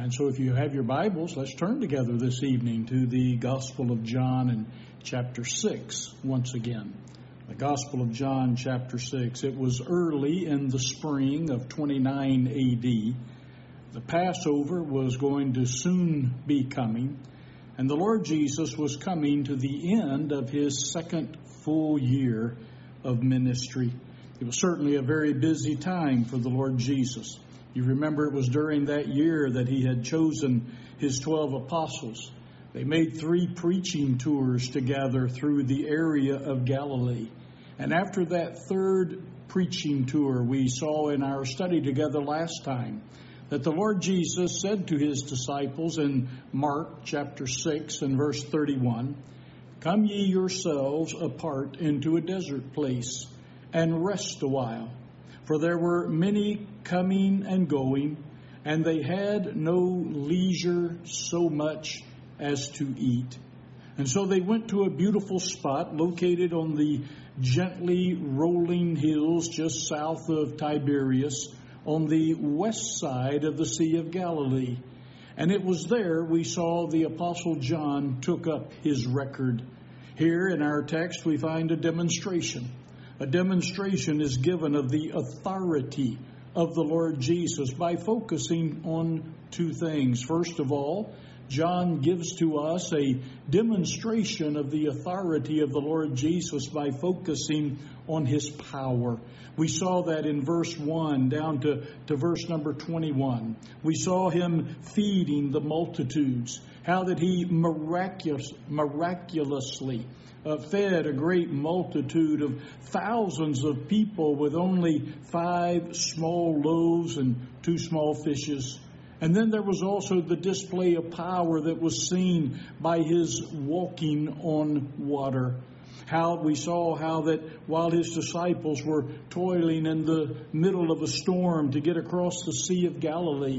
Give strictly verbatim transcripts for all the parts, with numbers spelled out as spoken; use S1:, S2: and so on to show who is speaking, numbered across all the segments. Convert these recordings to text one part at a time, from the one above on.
S1: And so if you have your Bibles, let's turn together this evening to the Gospel of John in chapter six once again. The Gospel of John chapter six. It was early in the spring of twenty-nine A D. The Passover was going to soon be coming, and the Lord Jesus was coming to the end of his second full year of ministry. It was certainly a very busy time for the Lord Jesus. You remember it was during that year that he had chosen his twelve apostles. They made three preaching tours together through the area of Galilee. And after that third preaching tour, we saw in our study together last time that the Lord Jesus said to his disciples in Mark chapter six and verse thirty-one, "Come ye yourselves apart into a desert place and rest a while. For there were many coming and going, and they had no leisure so much as to eat. And so they went to a beautiful spot located on the gently rolling hills just south of Tiberias on the west side of the Sea of Galilee. And it was there we saw the Apostle John took up his record. Here in our text we find a demonstration. A demonstration is given of the authority of the Lord Jesus by focusing on two things. First of all, John gives to us a demonstration of the authority of the Lord Jesus by focusing on his power. We saw that in verse one down to, to verse number twenty-one. We saw him feeding the multitudes, how that he miraculous, miraculously uh, fed a great multitude of thousands of people with only five small loaves and two small fishes. And then there was also the display of power that was seen by his walking on water. How we saw how that while his disciples were toiling in the middle of a storm to get across the Sea of Galilee,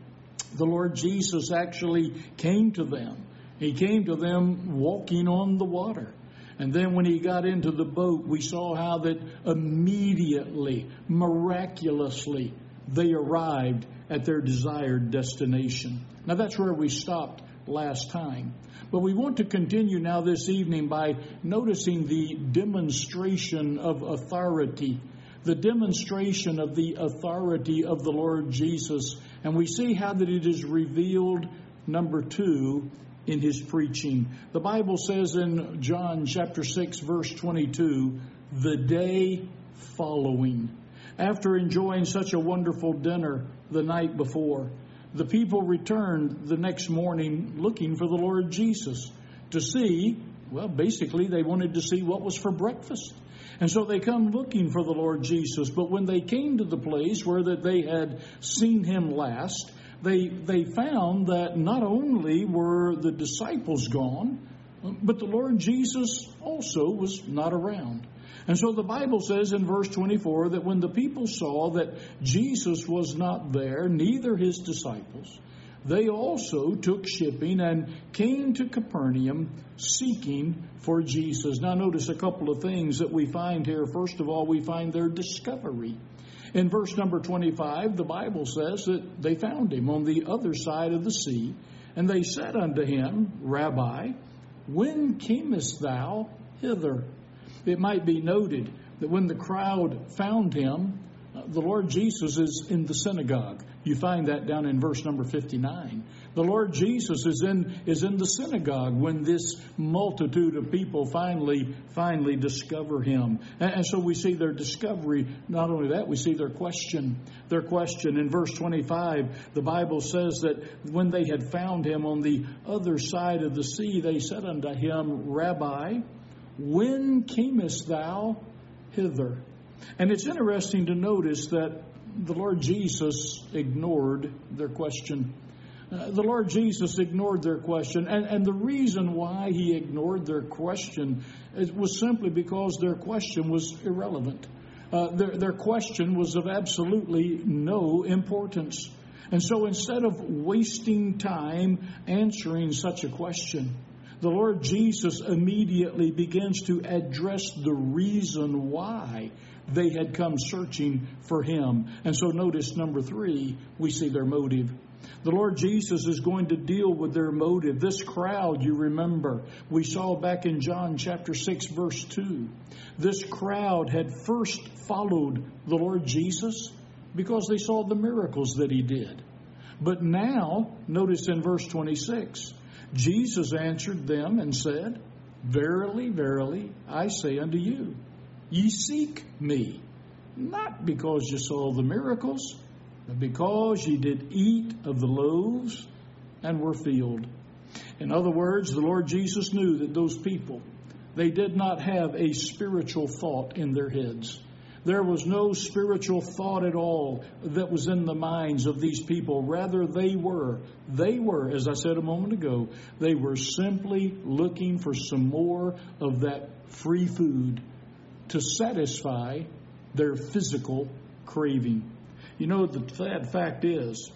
S1: the Lord Jesus actually came to them. He came to them walking on the water. And then when he got into the boat, we saw how that immediately, miraculously, they arrived at their desired destination. Now that's where we stopped last time. But we want to continue now this evening by noticing the demonstration of authority, the demonstration of the authority of the Lord Jesus. And we see how that it is revealed, number two, in his preaching. The Bible says in John chapter six, verse twenty-two, the day following. After enjoying such a wonderful dinner the night before, the people returned the next morning looking for the Lord Jesus to see, well, basically they wanted to see what was for breakfast. And so they come looking for the Lord Jesus. But when they came to the place where that they had seen him last, they, they found that not only were the disciples gone, but the Lord Jesus also was not around. And so the Bible says in verse twenty-four that when the people saw that Jesus was not there, neither his disciples, they also took shipping and came to Capernaum seeking for Jesus. Now notice a couple of things that we find here. First of all, we find their discovery. In verse number twenty-five, the Bible says that they found him on the other side of the sea, and they said unto him, Rabbi, when camest thou hither? It might be noted that when the crowd found him, uh, the Lord Jesus is in the synagogue. You find that down in verse number fifty-nine. The Lord Jesus is in is in the synagogue when this multitude of people finally finally discover him. And, and so we see their discovery. Not only that, we see their question. Their question in verse twenty-five, the Bible says that when they had found him on the other side of the sea, they said unto him, Rabbi, when camest thou hither? And it's interesting to notice that the Lord Jesus ignored their question. Uh, the Lord Jesus ignored their question. And, and the reason why he ignored their question was simply because their question was irrelevant. Uh, their, their question was of absolutely no importance. And so instead of wasting time answering such a question, the Lord Jesus immediately begins to address the reason why they had come searching for him. And so notice number three, we see their motive. The Lord Jesus is going to deal with their motive. This crowd, you remember, we saw back in John chapter six, verse two. This crowd had first followed the Lord Jesus because they saw the miracles that he did. But now, notice in verse twenty-six, Jesus answered them and said, Verily, verily, I say unto you, ye seek me, not because you saw the miracles, but because ye did eat of the loaves and were filled. In other words, the Lord Jesus knew that those people, they did not have a spiritual thought in their heads. There was no spiritual thought at all that was in the minds of these people. Rather, they were, they were, as I said a moment ago, they were simply looking for some more of that free food to satisfy their physical craving. You know, the sad fact is,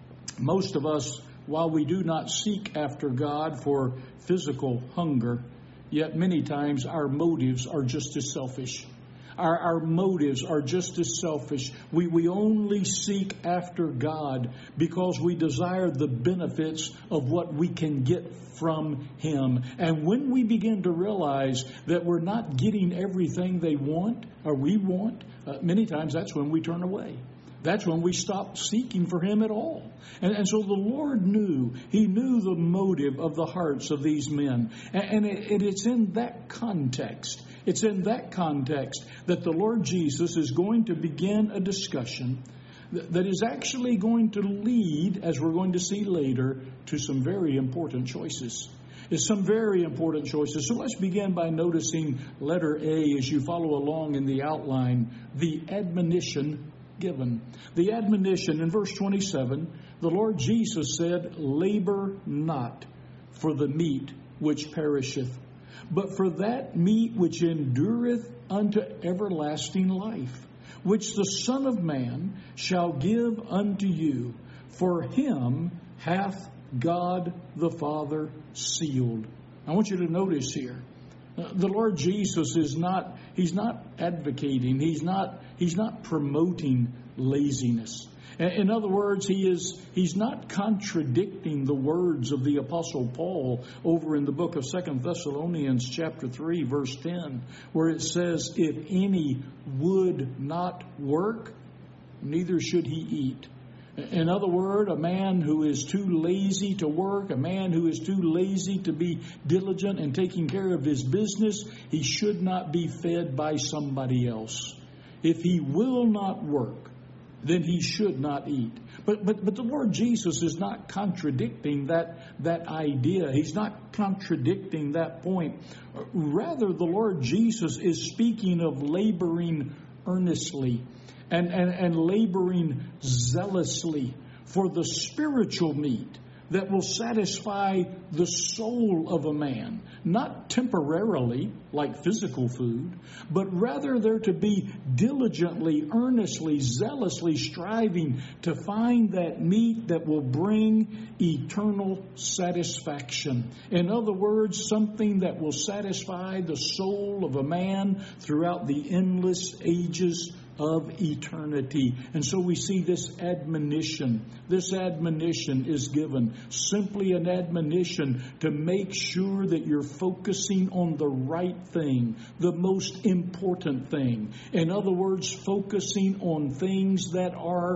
S1: most of us, while we do not seek after God for physical hunger, yet many times our motives are just as selfish. Our, our motives are just as selfish. We, we only seek after God because we desire the benefits of what we can get from Him. And when we begin to realize that we're not getting everything they want or we want, uh, many times that's when we turn away. That's when we stop seeking for Him at all. And, and so the Lord knew, He knew the motive of the hearts of these men. And, and, it, and it's in that context, it's in that context that the Lord Jesus is going to begin a discussion that, that is actually going to lead, as we're going to see later, to some very important choices. It's some very important choices. So let's begin by noticing letter A as you follow along in the outline, the admonition given. The admonition in verse twenty-seven, the Lord Jesus said, Labor not for the meat which perisheth, but for that meat which endureth unto everlasting life, which the Son of Man shall give unto you. For him hath God the Father sealed. I want you to notice here, the Lord Jesus is not, He's not advocating, He's not, He's not promoting laziness. In other words, he is, he's not contradicting the words of the Apostle Paul over in the book of Second Thessalonians chapter three, verse ten, where it says, if any would not work, neither should he eat. In other words, a man who is too lazy to work, a man who is too lazy to be diligent in taking care of his business, he should not be fed by somebody else. If he will not work, then he should not eat. But but but the Lord Jesus is not contradicting that, that idea. He's not contradicting that point. Rather, the Lord Jesus is speaking of laboring earnestly and, and, and laboring zealously for the spiritual meat that will satisfy the soul of a man, not temporarily like physical food, but rather they're to be diligently, earnestly, zealously striving to find that meat that will bring eternal satisfaction. In other words, something that will satisfy the soul of a man throughout the endless ages of eternity. And so we see this admonition. This admonition is given, simply an admonition to make sure that you're focusing on the right thing, the most important thing. In other words, focusing on things that are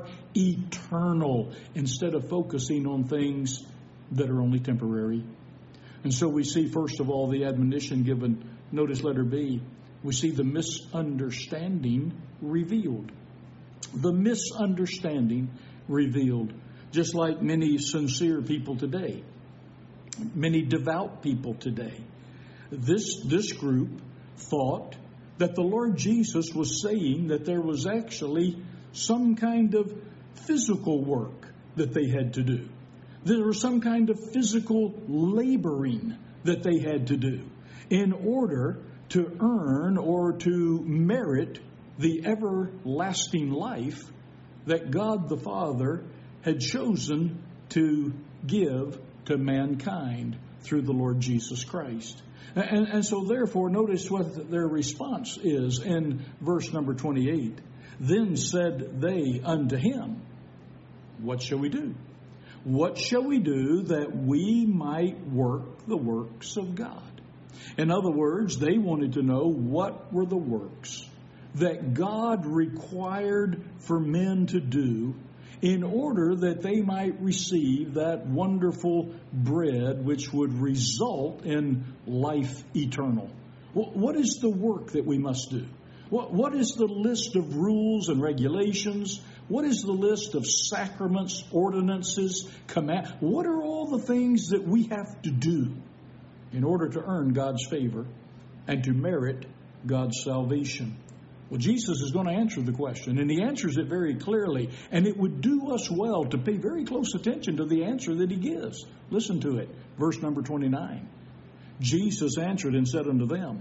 S1: eternal instead of focusing on things that are only temporary. And so we see, first of all, the admonition given. Notice letter B. We see the misunderstanding revealed. The misunderstanding revealed. Just like many sincere people today, many devout people today. This, this group thought that the Lord Jesus was saying that there was actually some kind of physical work that they had to do. There was some kind of physical laboring that they had to do in order to earn or to merit the everlasting life that God the Father had chosen to give to mankind through the Lord Jesus Christ. And, and so therefore, notice what their response is in verse number twenty-eight. Then said they unto him, what shall we do? what shall we do that we might work the works of God? In other words, they wanted to know what were the works that God required for men to do in order that they might receive that wonderful bread which would result in life eternal. What is the work that we must do? What is the list of rules and regulations? What is the list of sacraments, ordinances, command? What are all the things that we have to do in order to earn God's favor and to merit God's salvation? Well, Jesus is going to answer the question, and he answers it very clearly, and it would do us well to pay very close attention to the answer that he gives. Listen to it, verse number twenty-nine. Jesus answered and said unto them,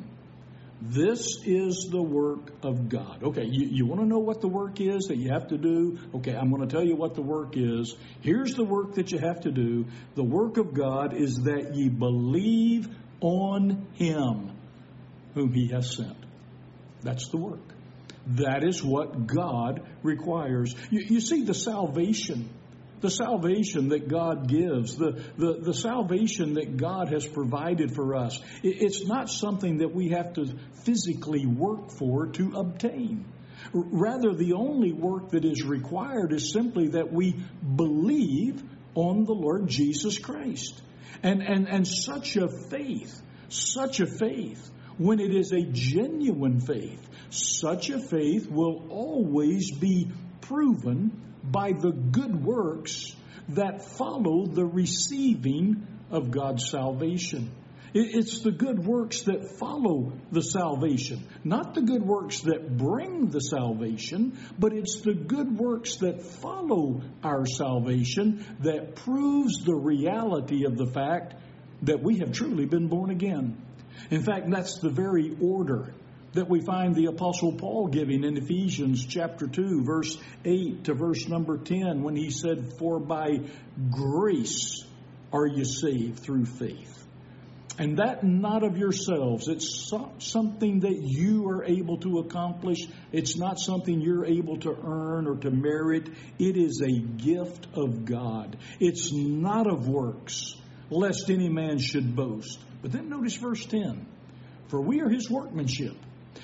S1: this is the work of God. Okay, you, you want to know what the work is that you have to do? Okay, I'm going to tell you what the work is. Here's the work that you have to do. The work of God is that ye believe on him whom he has sent. That's the work. That is what God requires. You, you see, the salvation, the salvation that God gives, the, the, the salvation that God has provided for us, it, it's not something that we have to physically work for to obtain. Rather, the only work that is required is simply that we believe on the Lord Jesus Christ. And, and, and such a faith, such a faith, when it is a genuine faith, such a faith will always be proven by the good works that follow the receiving of God's salvation. It's the good works that follow the salvation, not the good works that bring the salvation, but it's the good works that follow our salvation that proves the reality of the fact that we have truly been born again. In fact, that's the very order that we find the Apostle Paul giving in Ephesians chapter two, verse eight to verse number ten, when he said, for by grace are you saved through faith. And that not of yourselves. It's so, something that you are able to accomplish. It's not something you're able to earn or to merit. It is a gift of God. It's not of works, lest any man should boast. But then notice verse ten. For we are his workmanship,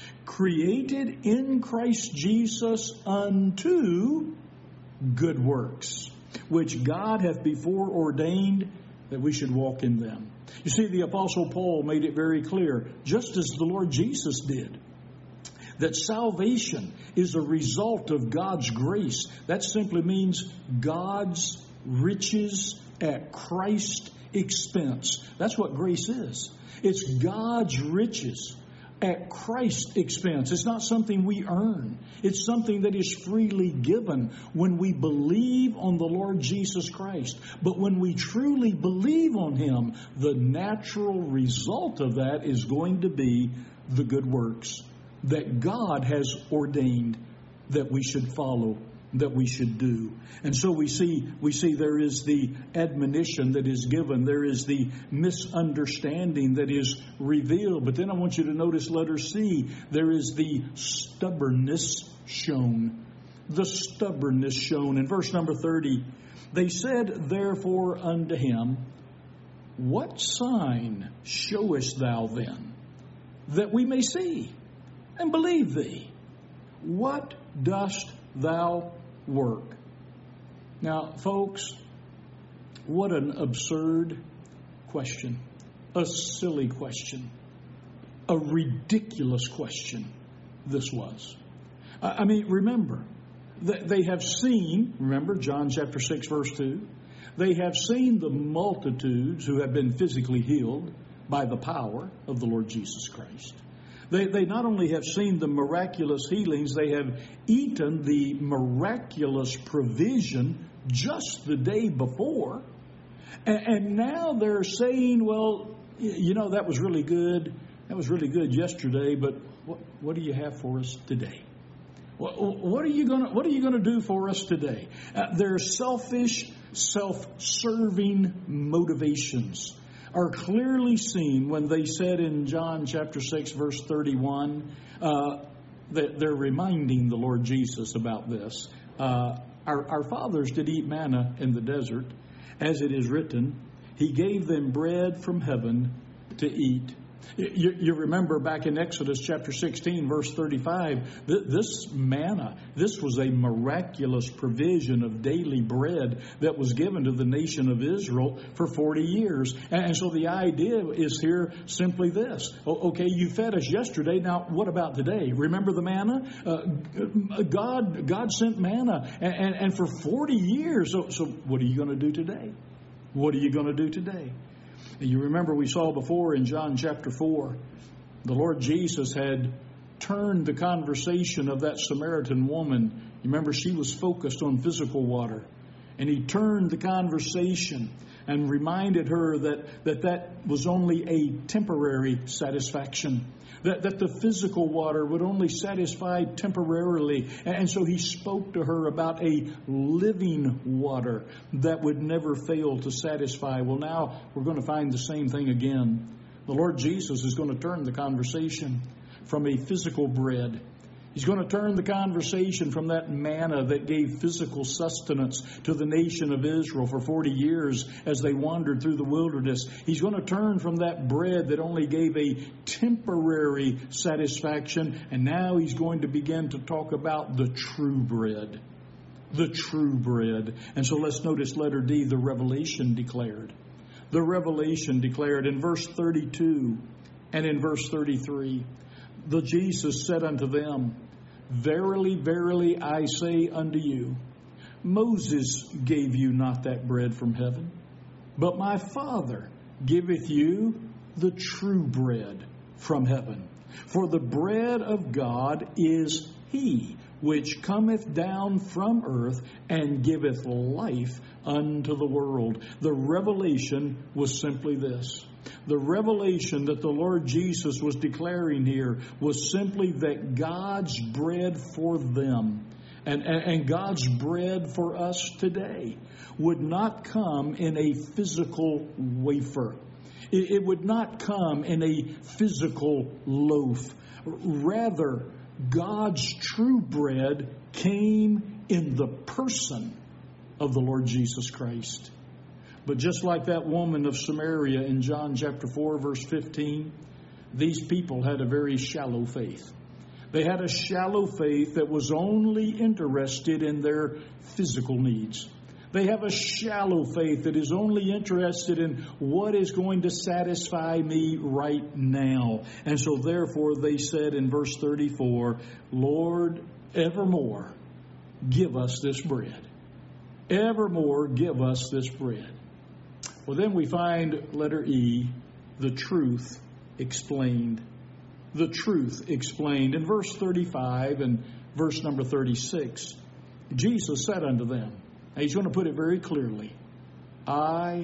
S1: created in Christ Jesus unto good works, which God hath before ordained that we should walk in them. You see, the Apostle Paul made it very clear, just as the Lord Jesus did, that salvation is a result of God's grace. That simply means God's riches at Christ's expense. That's what grace is. It's God's riches at Christ's expense. It's not something we earn. It's something that is freely given when we believe on the Lord Jesus Christ. But when we truly believe on him, the natural result of that is going to be the good works that God has ordained that we should follow, that we should do. And so we see we see there is the admonition that is given. There is the misunderstanding that is revealed. But then I want you to notice letter C. There is the stubbornness shown. The stubbornness shown. In verse number thirty, they said therefore unto him, what sign showest thou then, that we may see and believe thee? What dost thou work? Now, folks, what an absurd question. A silly question. A ridiculous question this was. I mean, remember, they have seen, remember John chapter six, verse two, they have seen the multitudes who have been physically healed by the power of the Lord Jesus Christ. They, they not only have seen the miraculous healings, they have eaten the miraculous provision just the day before. And, and now they're saying, well, you know, that was really good. That was really good yesterday, but what, what do you have for us today? What, what are you going to, what are you going to do for us today? Uh, their selfish, self-serving motivations are clearly seen when they said in John chapter six, verse thirty-one, uh, that they're reminding the Lord Jesus about this. Uh, our, our fathers did eat manna in the desert, as it is written, He gave them bread from heaven to eat. You, you remember back in Exodus chapter sixteen, verse thirty-five, th- this manna, this was a miraculous provision of daily bread that was given to the nation of Israel for forty years. And, and so the idea is here simply this. O- okay, you fed us yesterday. Now, what about today? Remember the manna? Uh, God, God sent manna, and, and, and for forty years. So, so what are you going to do today? What are you going to do today? You remember we saw before in John chapter four, the Lord Jesus had turned the conversation of that Samaritan woman. You remember she was focused on physical water. And He turned the conversation and reminded her that that, that was only a temporary satisfaction. That, that the physical water would only satisfy temporarily. And so He spoke to her about a living water that would never fail to satisfy. Well, now we're going to find the same thing again. The Lord Jesus is going to turn the conversation from a physical bread. He's going to turn the conversation from that manna that gave physical sustenance to the nation of Israel for forty years as they wandered through the wilderness. He's going to turn from that bread that only gave a temporary satisfaction, and now He's going to begin to talk about the true bread. The true bread. And so let's notice letter D, the revelation declared. The revelation declared in verse thirty-two and in verse thirty-three. The Jesus said unto them, Verily, verily, I say unto you, Moses gave you not that bread from heaven, but my Father giveth you the true bread from heaven. For the bread of God is He which cometh down from earth and giveth life unto the world. The revelation was simply this. The revelation that the Lord Jesus was declaring here was simply that God's bread for them and, and, and God's bread for us today would not come in a physical wafer. It, it would not come in a physical loaf. Rather, God's true bread came in the person of the Lord Jesus Christ. But just like that woman of Samaria in John chapter four, verse fifteen, these people had a very shallow faith. They had a shallow faith that was only interested in their physical needs. They have a shallow faith that is only interested in what is going to satisfy me right now. And so therefore they said in verse thirty-four, Lord, evermore give us this bread. Evermore give us this bread. Well, then we find letter E, the truth explained. The truth explained. In verse thirty-five and verse number thirty-six, Jesus said unto them, and He's going to put it very clearly, I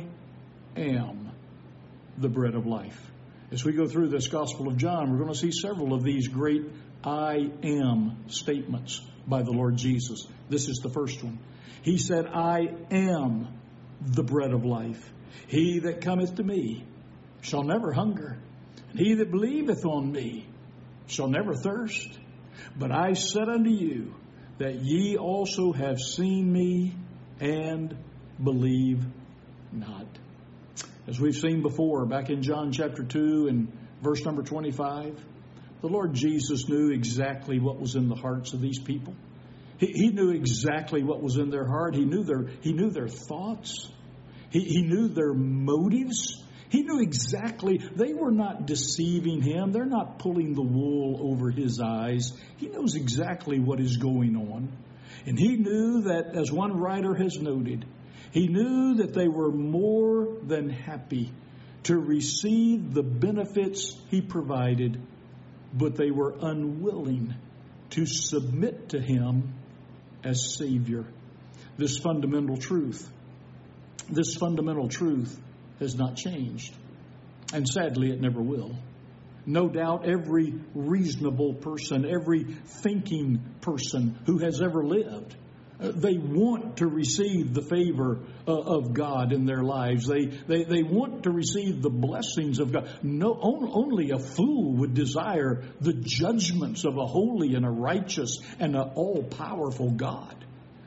S1: am the bread of life. As we go through this Gospel of John, we're going to see several of these great I am statements by the Lord Jesus. This is the first one. He said, I am the bread of life. He that cometh to me shall never hunger, and he that believeth on me shall never thirst. But I said unto you that ye also have seen me and believe not. As we've seen before, back in John chapter two and verse number twenty-five, the Lord Jesus knew exactly what was in the hearts of these people. He, he knew exactly what was in their heart. He knew their, he knew their thoughts. He, he knew their motives. He knew exactly, they were not deceiving Him. They're not pulling the wool over His eyes. He knows exactly what is going on. And He knew that, as one writer has noted, He knew that they were more than happy to receive the benefits He provided, but they were unwilling to submit to Him as Savior. This fundamental truth, this fundamental truth has not changed. And sadly, it never will. No doubt every reasonable person, every thinking person who has ever lived, uh, they want to receive the favor uh, of God in their lives. They, they they want to receive the blessings of God. No, on, only a fool would desire the judgments of a holy and a righteous and an all-powerful God.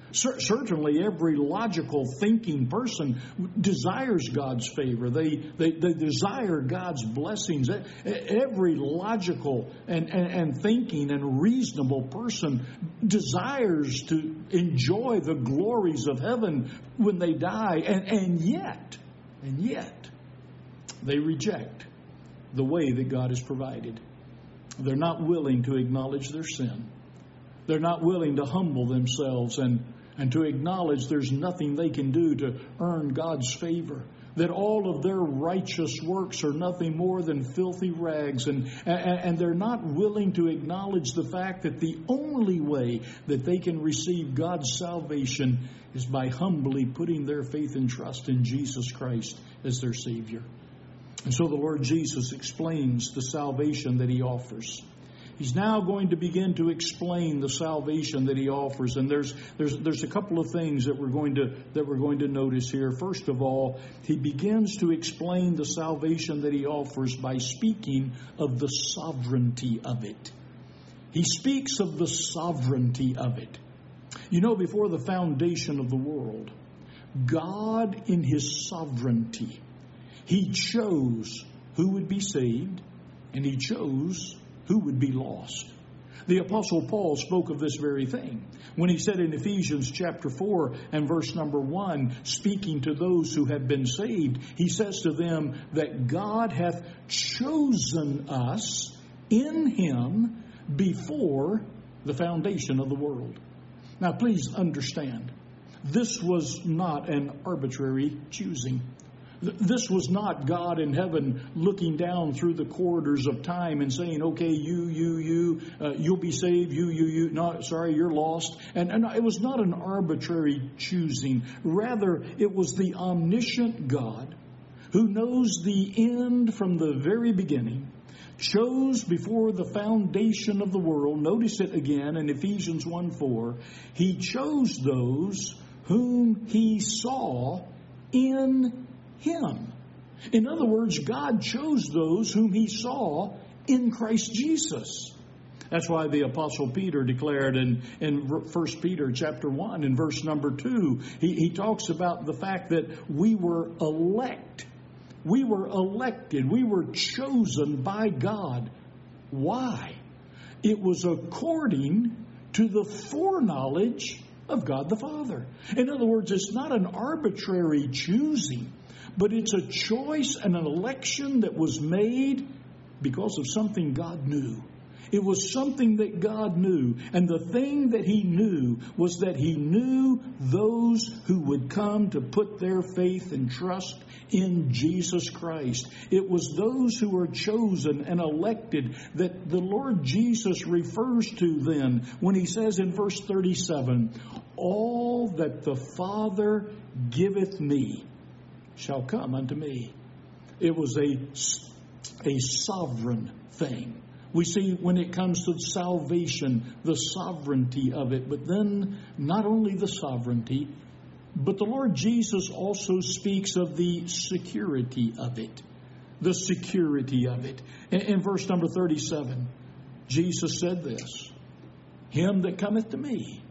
S1: Certainly, every logical thinking person desires God's favor. They, they, they desire God's blessings. Every logical and, and, and thinking and reasonable person desires to enjoy the glories of heaven when they die. And, and yet, and yet, they reject the way that God has provided. They're not willing to acknowledge their sin. They're not willing to humble themselves and And to acknowledge there's nothing they can do to earn God's favor. That all of their righteous works are nothing more than filthy rags. And, and they're not willing to acknowledge the fact that the only way that they can receive God's salvation is by humbly putting their faith and trust in Jesus Christ as their Savior. And so the Lord Jesus explains the salvation that He offers. He's now going to begin to explain the salvation that He offers, and there's there's there's a couple of things that we're going to that we're going to notice here. First of all, He begins to explain the salvation that He offers by speaking of the sovereignty of it. He speaks of the sovereignty of it. You know, before the foundation of the world, God in His sovereignty, He chose who would be saved, and He chose who would be lost. The Apostle Paul spoke of this very thing when he said in Ephesians chapter four and verse number one, speaking to those who have been saved, he says to them that God hath chosen us in Him before the foundation of the world. Now please understand, this was not an arbitrary choosing. This was not God in heaven looking down through the corridors of time and saying, okay, you, you, you, uh, you'll be saved, you, you, you, no, sorry, you're lost. And, and it was not an arbitrary choosing. Rather, it was the omniscient God who knows the end from the very beginning, chose before the foundation of the world. Notice it again in Ephesians one four. He chose those whom He saw in Him. In other words, God chose those whom He saw in Christ Jesus. That's why the Apostle Peter declared in, in First Peter chapter one in verse number two, he, he talks about the fact that we were elect. We were elected. We were chosen by God. Why? It was according to the foreknowledge of God the Father. In other words, it's not an arbitrary choosing, but it's a choice and an election that was made because of something God knew. It was something that God knew. And the thing that He knew was that He knew those who would come to put their faith and trust in Jesus Christ. It was those who were chosen and elected that the Lord Jesus refers to then when He says in verse thirty-seven, all that the Father giveth me shall come unto me. It was a, a sovereign thing. We see when it comes to salvation, the sovereignty of it. But then not only the sovereignty, but the Lord Jesus also speaks of the security of it. The security of it. In, in verse number thirty-seven, Jesus said this, him that cometh to me,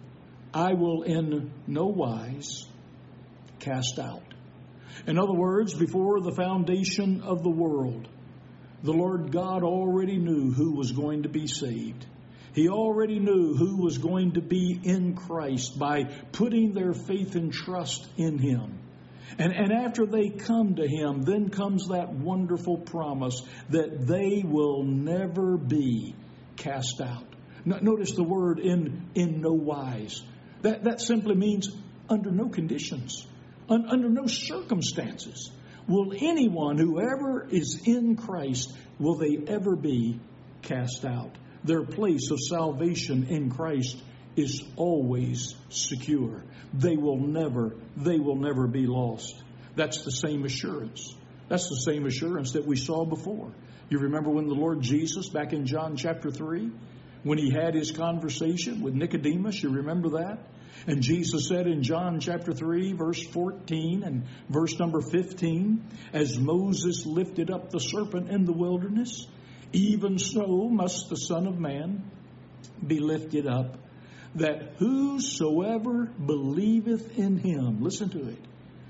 S1: I will in no wise cast out. In other words, before the foundation of the world, the Lord God already knew who was going to be saved. He already knew who was going to be in Christ by putting their faith and trust in Him. And, and after they come to Him, then comes that wonderful promise that they will never be cast out. Notice the word in, in no wise. That, that simply means under no conditions, un, under no circumstances. Will anyone who ever is in Christ, will they ever be cast out? Their place of salvation in Christ is always secure. They will never, they will never be lost. That's the same assurance. That's the same assurance that we saw before. You remember when the Lord Jesus, back in John chapter three, when He had His conversation with Nicodemus, you remember that? And Jesus said in John chapter three, verse fourteen and verse number fifteen, as Moses lifted up the serpent in the wilderness, even so must the Son of Man be lifted up, that whosoever believeth in him, listen to it,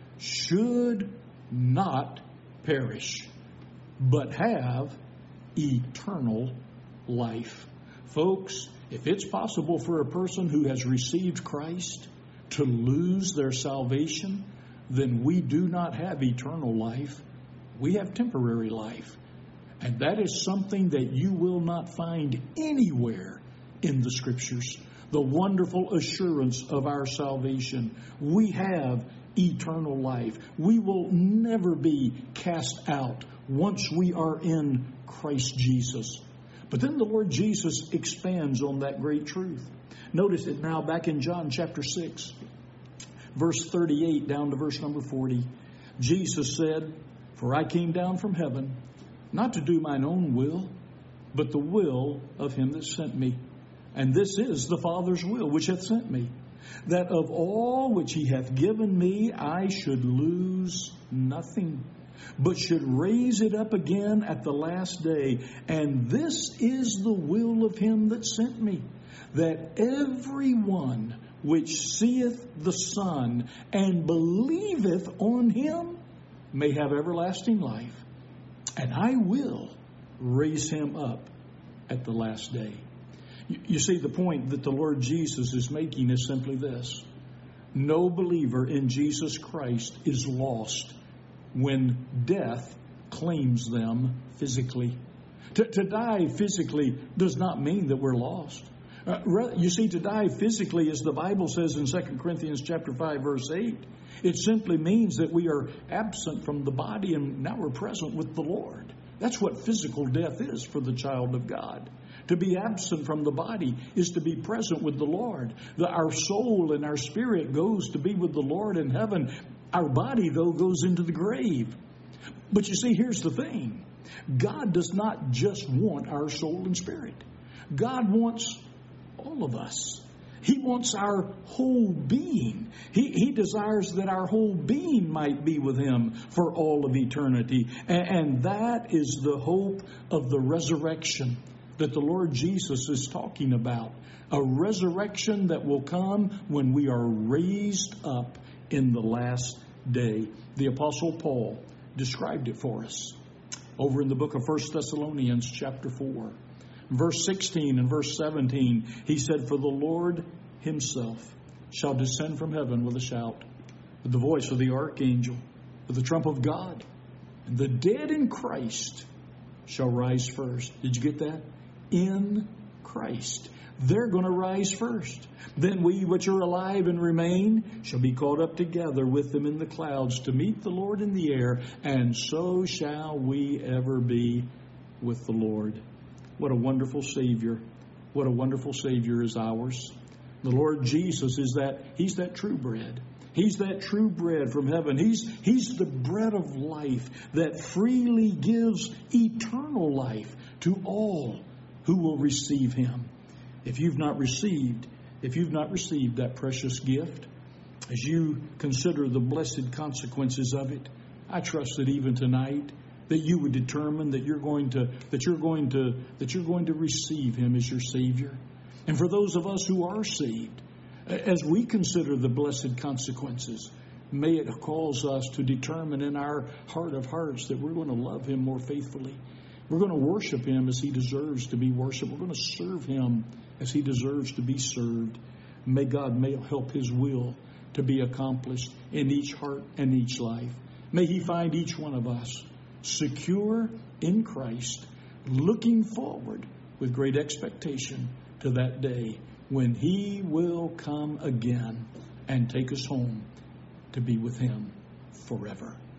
S1: should not perish, but have eternal life. Folks, if it's possible for a person who has received Christ to lose their salvation, then we do not have eternal life. We have temporary life. And that is something that you will not find anywhere in the Scriptures. The wonderful assurance of our salvation. We have eternal life. We will never be cast out once we are in Christ Jesus. But then the Lord Jesus expands on that great truth. Notice it now back in John chapter six, verse thirty-eight down to verse number forty. Jesus said, "For I came down from heaven, not to do mine own will, but the will of him that sent me. And this is the Father's will which hath sent me, that of all which he hath given me I should lose nothing, but should raise it up again at the last day. And this is the will of him that sent me, that every one which seeth the Son and believeth on him may have everlasting life, and I will raise him up at the last day." You see, the point that the Lord Jesus is making is simply this. No believer in Jesus Christ is lost when death claims them physically. To, to die physically does not mean that we're lost. Uh, you see, to die physically, as the Bible says in Second Corinthians chapter five, verse eight, it simply means that we are absent from the body and now we're present with the Lord. That's what physical death is for the child of God. To be absent from the body is to be present with the Lord. The, our soul and our spirit goes to be with the Lord in heaven. Our body, though, goes into the grave. But you see, here's the thing. God does not just want our soul and spirit. God wants all of us. He wants our whole being. He, he desires that our whole being might be with him for all of eternity. And, and that is the hope of the resurrection that the Lord Jesus is talking about. A resurrection that will come when we are raised up in the last day. The Apostle Paul described it for us over in the book of First Thessalonians chapter four. Verse sixteen and verse seventeen, he said, "For the Lord himself shall descend from heaven with a shout, with the voice of the archangel, with the trump of God, and the dead in Christ shall rise first." Did you get that? In Christ. They're going to rise first. "Then we which are alive and remain shall be caught up together with them in the clouds to meet the Lord in the air, and so shall we ever be with the Lord." What a wonderful Savior. What a wonderful Savior is ours. The Lord Jesus is that, He's that true bread. He's that true bread from heaven. He's, he's the bread of life that freely gives eternal life to all who will receive Him. If you've not received, if you've not received that precious gift, as you consider the blessed consequences of it, I trust that even tonight that you would determine that you're going to that you're going to that you're going to receive Him as your Savior. And for those of us who are saved, as we consider the blessed consequences, may it cause us to determine in our heart of hearts that we're going to love Him more faithfully. We're going to worship Him as He deserves to be worshiped. We're going to serve Him as He deserves to be served. May God may help His will to be accomplished in each heart and each life. May He find each one of us secure in Christ, looking forward with great expectation to that day when He will come again and take us home to be with Him forever.